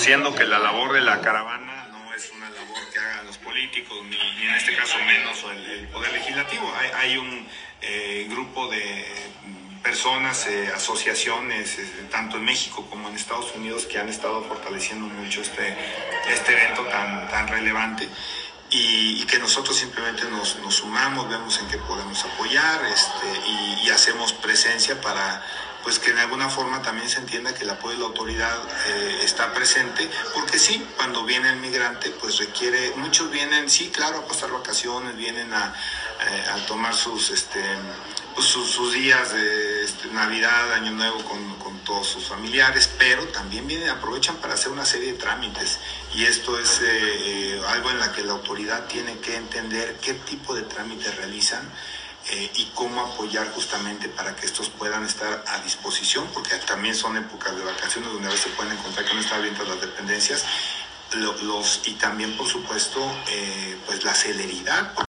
reconociendo que la labor de la caravana no es una labor que hagan los políticos, ni en este caso menos el Poder Legislativo. Hay un grupo de personas, asociaciones, tanto en México como en Estados Unidos, que han estado fortaleciendo mucho este evento tan relevante. Y que nosotros simplemente nos sumamos, vemos en qué podemos apoyar y hacemos presencia para pues que de alguna forma también se entienda que el apoyo de la autoridad está presente, porque sí, cuando viene el migrante pues requiere, muchos vienen, sí, claro, a pasar vacaciones, vienen a tomar sus días de Navidad, Año Nuevo con todos sus familiares, pero también aprovechan para hacer una serie de trámites, y esto es algo en la que la autoridad tiene que entender qué tipo de trámites realizan y cómo apoyar justamente para que estos puedan estar a disposición, porque también son épocas de vacaciones donde a veces pueden encontrar que no están abiertas las dependencias, y también por supuesto pues la celeridad.